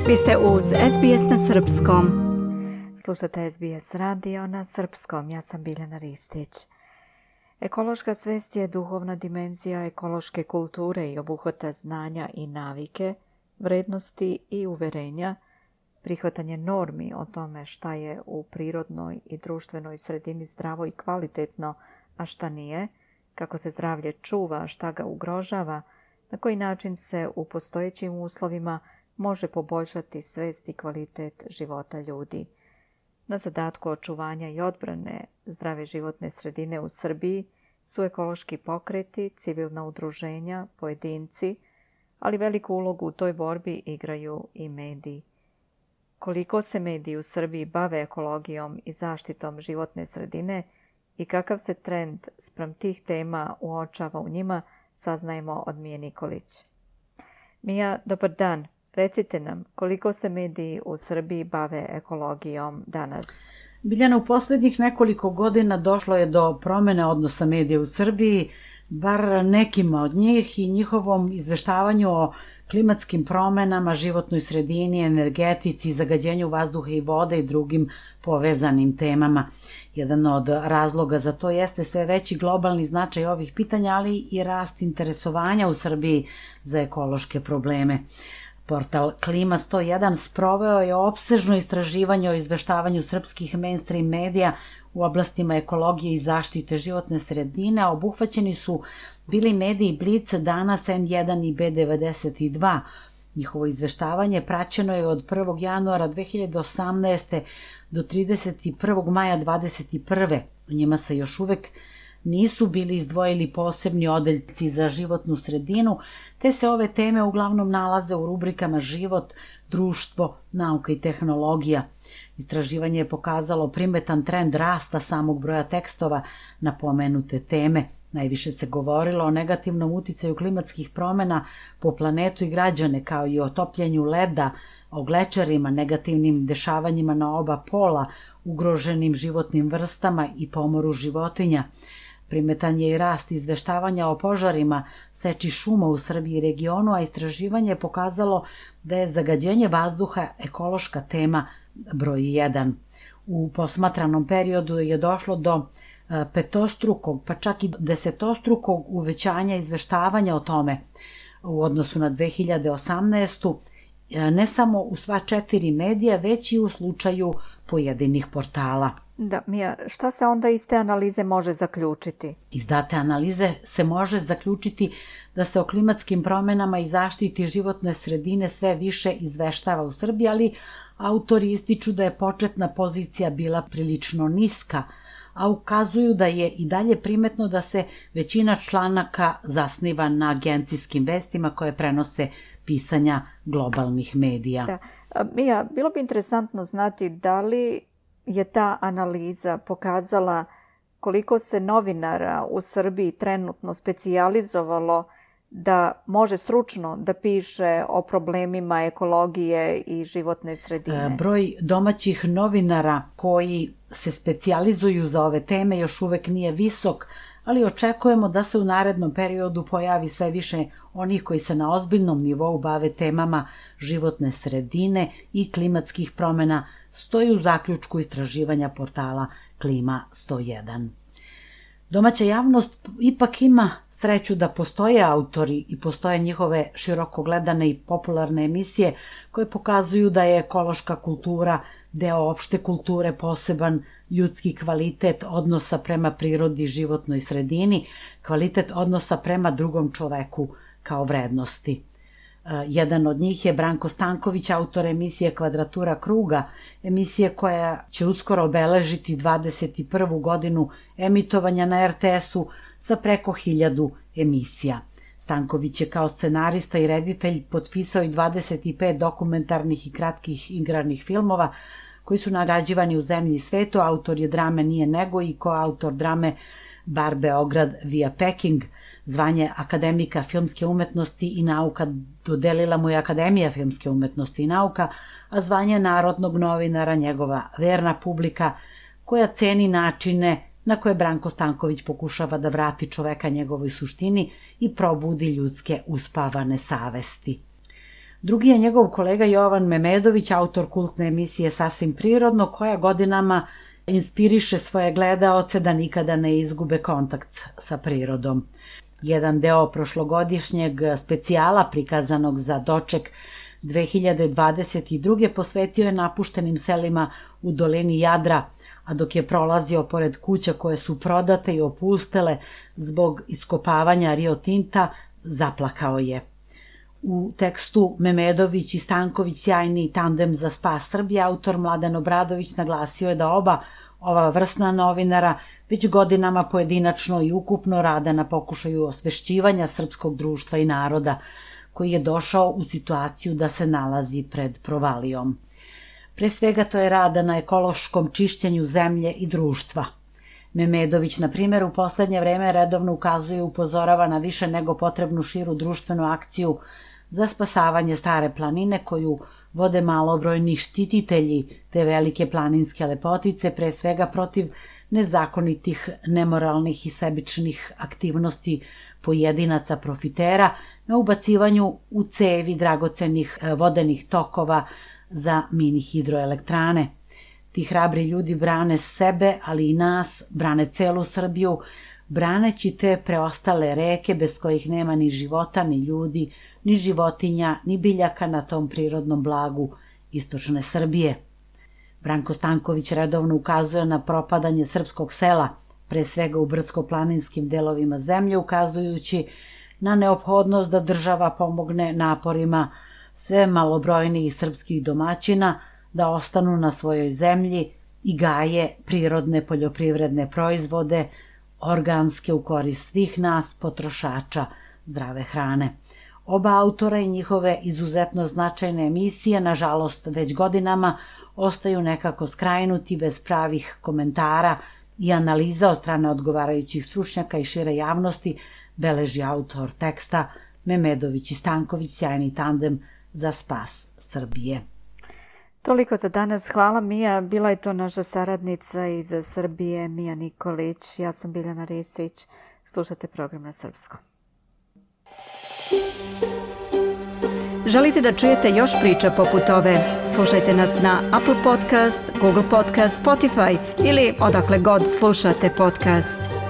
Vi ste uz SBS na srpskom. Slušate SBS radio na srpskom. Ja sam Biljana Ristić. Ekološka svest je duhovna dimenzija ekološke kulture i obuhvata znanja i navike, vrednosti i uverenja, prihvatanje normi o tome šta je u prirodnoj i društvenoj sredini zdravo i kvalitetno, a šta nije, kako se zdravlje čuva, a šta ga ugrožava, na koji način se u postojećim uslovima može poboljšati svest i kvalitet života ljudi. Na zadatku očuvanja i odbrane zdrave životne sredine u Srbiji su ekološki pokreti, civilna udruženja, pojedinci, ali veliku ulogu u toj borbi igraju i mediji. Koliko se mediji u Srbiji bave ekologijom i zaštitom životne sredine i kakav se trend spram tih tema uočava u njima, saznajemo od Mije Nikolić. Mija, dobar dan. Recite nam, koliko se mediji u Srbiji bave ekologijom danas? Biljana, u posljednjih nekoliko godina došlo je do promjene odnosa medija u Srbiji, bar nekima od njih, i njihovom izveštavanju o klimatskim promjenama, životnoj sredini, energetici, zagađenju vazduha i vode i drugim povezanim temama. Jedan od razloga za to jeste sve veći globalni značaj ovih pitanja, ali i rast interesovanja u Srbiji za ekološke probleme. Portal Klima 101 sproveo je opsežno istraživanje o izveštavanju srpskih mainstream medija u oblastima ekologije i zaštite životne sredine, a obuhvaćeni su bili mediji Blic, Danas, N1 i B92. Njihovo izveštavanje praćeno je od 1. januara 2018. do 31. maja 2021. U njima se još uvek nisu bili izdvojili posebni odeljci za životnu sredinu, te se ove teme uglavnom nalaze u rubrikama život, društvo, nauka i tehnologija. Istraživanje je pokazalo primetan trend rasta samog broja tekstova na pomenute teme. Najviše se govorilo o negativnom uticaju klimatskih promjena po planetu i građane, kao i o topljenju leda, o glečerima, negativnim dešavanjima na oba pola, ugroženim životnim vrstama i pomoru životinja. Primetan je i rast izveštavanja o požarima, seči šuma u Srbiji i regionu, a istraživanje je pokazalo da je zagađenje vazduha ekološka tema broj 1. U posmatranom periodu je došlo do petostrukog, pa čak i desetostrukog uvećanja izveštavanja o tome u odnosu na 2018. Ne samo u sva 4 medija, već i u slučaju pojedinih portala. Da, Mija, šta se onda iz te analize može zaključiti? Iz date analize se može zaključiti da se o klimatskim promjenama i zaštiti životne sredine sve više izveštava u Srbiji, ali autori ističu da je početna pozicija bila prilično niska, a ukazuju da je i dalje primetno da se većina članaka zasniva na agencijskim vestima koje prenose pisanja globalnih medija. Da. Mija, bilo bi interesantno znati da li je ta analiza pokazala koliko se novinara u Srbiji trenutno specijalizovalo da može stručno da piše o problemima ekologije i životne sredine. Broj domaćih novinara koji se specijalizuju za ove teme još uvek nije visok, ali očekujemo da se u narednom periodu pojavi sve više onih koji se na ozbiljnom nivou bave temama životne sredine i klimatskih promjena, stoji u zaključku istraživanja portala Klima 101. Domaća javnost ipak ima sreću da postoje autori i postoje njihove široko gledane i popularne emisije koje pokazuju da je ekološka kultura deo opšte kulture, poseban ljudski kvalitet odnosa prema prirodi i životnoj sredini, kvalitet odnosa prema drugom čoveku kao vrednosti. Jedan od njih je Branko Stanković, autor emisije Kvadratura kruga, emisije koja će uskoro obeležiti 21. godinu emitovanja na RTS-u sa preko 1000 emisija. Stanković je kao scenarista i reditelj potpisao i 25 dokumentarnih i kratkih igranih filmova koji su nagrađivani u zemlji i svetu. Autor je drame Nije nego i koautor drame Bar Beograd via Peking. Zvanje akademika filmske umetnosti i nauka dodelila mu je Akademija filmske umetnosti i nauka, a zvanje narodnog novinara njegova verna publika koja ceni načine na koje Branko Stanković pokušava da vrati čoveka njegovoj suštini i probudi ljudske uspavane savesti. Drugi je njegov kolega Jovan Memedović, autor kultne emisije Sasvim prirodno, koja godinama inspiriše svoje gledaoce da nikada ne izgube kontakt sa prirodom. Jedan deo prošlogodišnjeg specijala prikazanog za doček 2022. posvetio je napuštenim selima u dolini Jadra, a dok je prolazio pored kuća koje su prodate i opustele zbog iskopavanja Rio Tinta, zaplakao je. U tekstu Memedović i Stanković, sjajni tandem za spas Srbije, autor Mladen Obradović naglasio je da ova vrsna novinara već godinama pojedinačno i ukupno rade na pokušaju osvešćivanja srpskog društva i naroda, koji je došao u situaciju da se nalazi pred provalijom. Pre svega to je rada na ekološkom čišćenju zemlje i društva. Memedović, na primjer, u poslednje vreme redovno ukazuje i upozorava na više nego potrebnu širu društvenu akciju za spasavanje stare planine koju vode malobrojni štititelji te velike planinske lepotice, pre svega protiv nezakonitih, nemoralnih i sebičnih aktivnosti pojedinaca profitera na ubacivanju u cevi dragocenih vodenih tokova za mini hidroelektrane. Ti hrabri ljudi brane sebe, ali i nas, brane celu Srbiju, braneći te preostale reke bez kojih nema ni života, ni ljudi, ni životinja, ni biljaka na tom prirodnom blagu istočne Srbije. Branko Stanković redovno ukazuje na propadanje srpskog sela, pre svega u brdsko-planinskim delovima zemlje, ukazujući na neophodnost da država pomogne naporima sve malobrojnijih srpskih domaćina da ostanu na svojoj zemlji i gaje prirodne poljoprivredne proizvode, organske u korist svih nas, potrošača zdrave hrane. Oba autora i njihove izuzetno značajne emisije, nažalost, već godinama ostaju nekako skrajnuti bez pravih komentara i analiza od strane odgovarajućih stručnjaka i šire javnosti, beleži autor teksta Memedović i Stanković, sjajni tandem za spas Srbije. Toliko za danas. Hvala, Mija. Bila je to naša saradnica iz Srbije, Mija Nikolić. Ja sam Biljana Ristić. Slušate program na srpskom. Želite da čujete još priča poput ove? Slušajte nas na Apple Podcast, Google Podcast, Spotify ili odakle god slušate podcast.